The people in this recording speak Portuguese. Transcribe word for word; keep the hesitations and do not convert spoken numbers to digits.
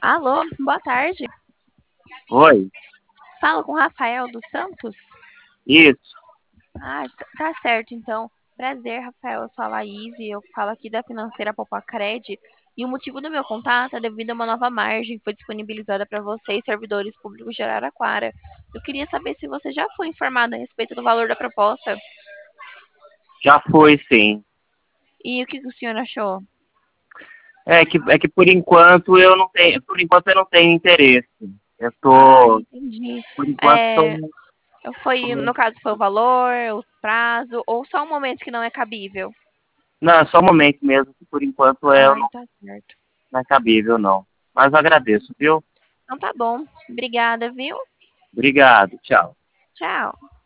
Alô, boa tarde. Oi, Falo com Rafael dos Santos? isso. Ah, t- tá certo, então. Prazer, Rafael. Eu sou a Laís e eu falo aqui da financeira Popacred. E o motivo do meu contato é devido a uma nova margem que foi disponibilizada para vocês, servidores públicos de Araraquara. Eu queria saber se você já foi informado a respeito do valor da proposta Já foi, sim. e o que que o senhor achou. É que, é que por enquanto eu não tenho, por enquanto eu não tenho interesse. Eu Ah, tô, entendi. por enquanto tô, É, foi, no caso, foi o valor, o prazo ou só um momento que não é cabível? não, é só um momento mesmo, que por enquanto eu Ai, não, tá certo. não é cabível, não. Mas eu agradeço, viu? Então tá bom. Obrigada, viu? Obrigado, tchau. Tchau.